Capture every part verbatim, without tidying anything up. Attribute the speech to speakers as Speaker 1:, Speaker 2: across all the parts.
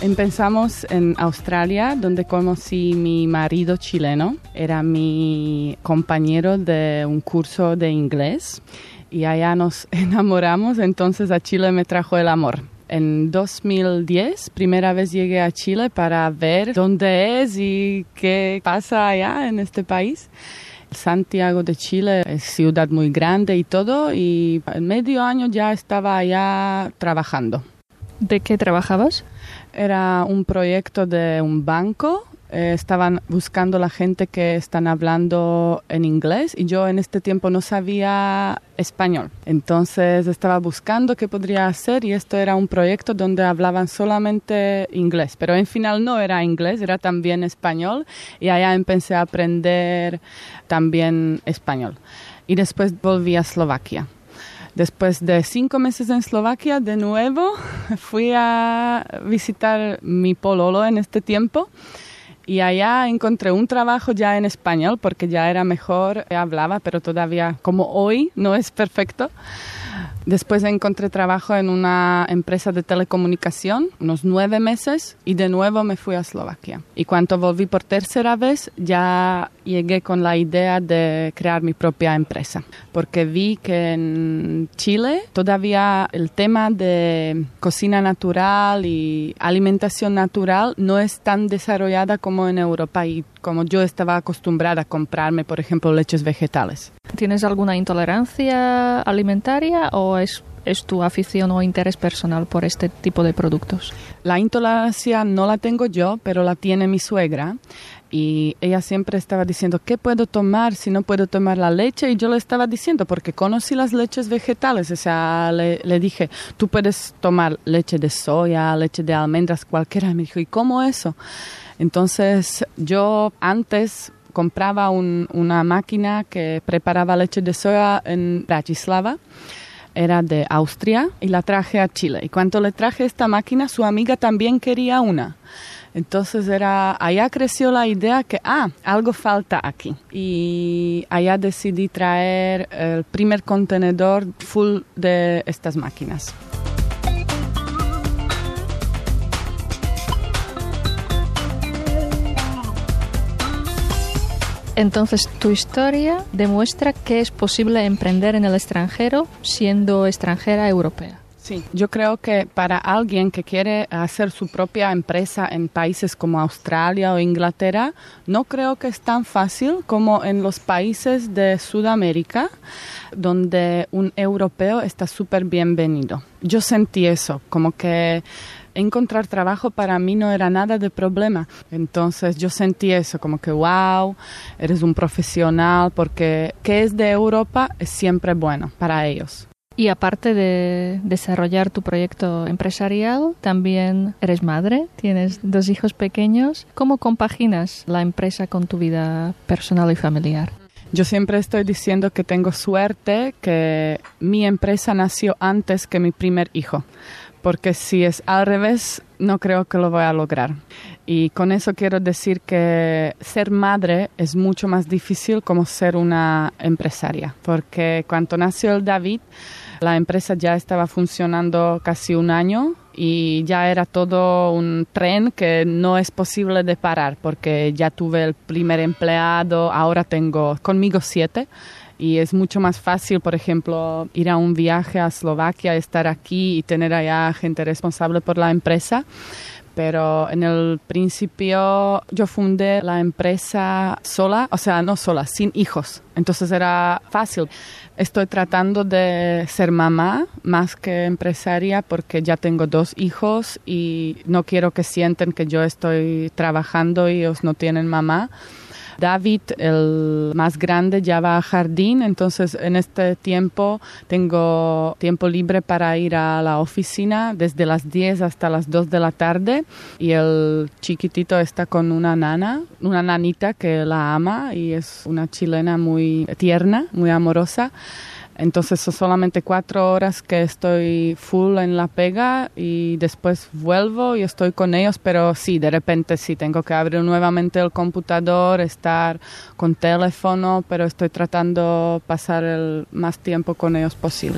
Speaker 1: Empezamos en Australia, donde conocí mi marido chileno. Era mi compañero de un curso de inglés y allá nos enamoramos, entonces a Chile me trajo el amor. En dos mil diez, primera vez llegué a Chile para ver dónde es y qué pasa allá en este país. Santiago de Chile es ciudad muy grande y todo, y en medio año ya estaba allá trabajando.
Speaker 2: ¿De qué trabajabas?
Speaker 1: Era un proyecto de un banco. Eh, estaban buscando la gente que están hablando en inglés y yo en este tiempo no sabía español. Entonces estaba buscando qué podría hacer y esto era un proyecto donde hablaban solamente inglés, pero en final no era inglés, era también español y allá empecé a aprender también español. Y después volví a Eslovaquia. Después de cinco meses en Eslovaquia, de nuevo fui a visitar mi pololo en este tiempo. Y allá encontré un trabajo ya en español porque ya era mejor, hablaba, pero todavía como hoy no es perfecto. Después encontré trabajo en una empresa de telecomunicación, unos nueve meses, y de nuevo me fui a Eslovaquia. Y cuando volví por tercera vez, ya llegué con la idea de crear mi propia empresa, porque vi que en Chile todavía el tema de cocina natural y alimentación natural no es tan desarrollada como en Europa y como yo estaba acostumbrada a comprarme, por ejemplo, leches vegetales.
Speaker 2: ¿Tienes alguna intolerancia alimentaria o es, es tu afición o interés personal por este tipo de productos?
Speaker 1: La intolerancia no la tengo yo, pero la tiene mi suegra. Y ella siempre estaba diciendo, ¿qué puedo tomar si no puedo tomar la leche? Y yo le estaba diciendo, porque conocí las leches vegetales. O sea, le, le dije, tú puedes tomar leche de soya, leche de almendras, cualquiera. Y me dijo, ¿y cómo eso? Entonces, yo antes compraba un, una máquina que preparaba leche de soya en Bratislava. Era de Austria y la traje a Chile. Y cuando le traje esta máquina, su amiga también quería una. Entonces era, allá creció la idea que, ah, algo falta aquí. Y allá decidí traer el primer contenedor full de estas máquinas.
Speaker 2: Entonces, tu historia demuestra que es posible emprender en el extranjero siendo extranjera europea.
Speaker 1: Sí, yo creo que para alguien que quiere hacer su propia empresa en países como Australia o Inglaterra, no creo que es tan fácil como en los países de Sudamérica, donde un europeo está súper bienvenido. Yo sentí eso, como que encontrar trabajo para mí no era nada de problema. Entonces yo sentí eso, como que wow, eres un profesional, porque que es de Europa es siempre bueno para ellos.
Speaker 2: Y aparte de desarrollar tu proyecto empresarial, también eres madre, tienes dos hijos pequeños. ¿Cómo compaginas la empresa con tu vida personal y familiar?
Speaker 1: Yo siempre estoy diciendo que tengo suerte que mi empresa nació antes que mi primer hijo, porque si es al revés, no creo que lo voy a lograr. Y con eso quiero decir que ser madre es mucho más difícil como ser una empresaria, porque cuando nació el David, la empresa ya estaba funcionando casi un año y ya era todo un tren que no es posible de parar, porque ya tuve el primer empleado, ahora tengo conmigo siete. Y es mucho más fácil, por ejemplo, ir a un viaje a Eslovaquia, estar aquí y tener allá gente responsable por la empresa. Pero en el principio yo fundé la empresa sola, o sea, no sola, sin hijos. Entonces era fácil. Estoy tratando de ser mamá más que empresaria porque ya tengo dos hijos y no quiero que sienten que yo estoy trabajando y ellos no tienen mamá. David, el más grande, ya va a jardín, entonces en este tiempo tengo tiempo libre para ir a la oficina desde las diez hasta las dos de la tarde y el chiquitito está con una nana, una nanita que la ama y es una chilena muy tierna, muy amorosa. Entonces son solamente cuatro horas que estoy full en la pega y después vuelvo y estoy con ellos, pero sí, de repente sí, tengo que abrir nuevamente el computador, estar con teléfono, pero estoy tratando de pasar el más tiempo con ellos posible.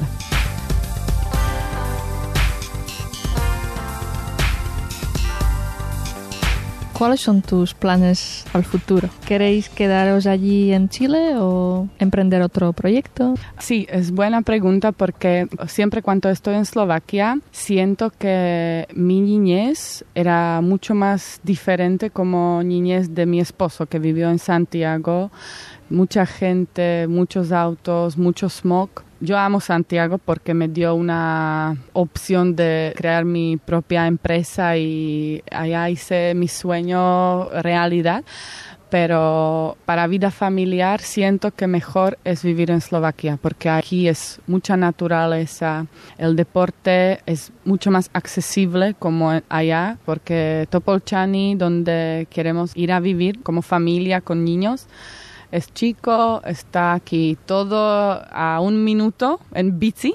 Speaker 2: ¿Cuáles son tus planes al futuro? ¿Queréis quedaros allí en Chile o emprender otro proyecto?
Speaker 1: Sí, es buena pregunta porque siempre cuando estoy en Eslovaquia siento que mi niñez era mucho más diferente como niñez de mi esposo que vivió en Santiago. Mucha gente, muchos autos, mucho smog. Yo amo Santiago porque me dio una opción de crear mi propia empresa y allá hice mi sueño realidad. Pero para vida familiar siento que mejor es vivir en Eslovaquia porque aquí es mucha naturaleza, el deporte es mucho más accesible como allá porque Topolčany, donde queremos ir a vivir como familia con niños, es chico, está aquí todo a un minuto en bici.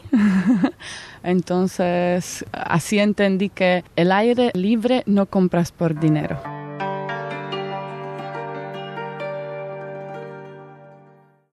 Speaker 1: Entonces, así entendí que el aire libre no compras por dinero.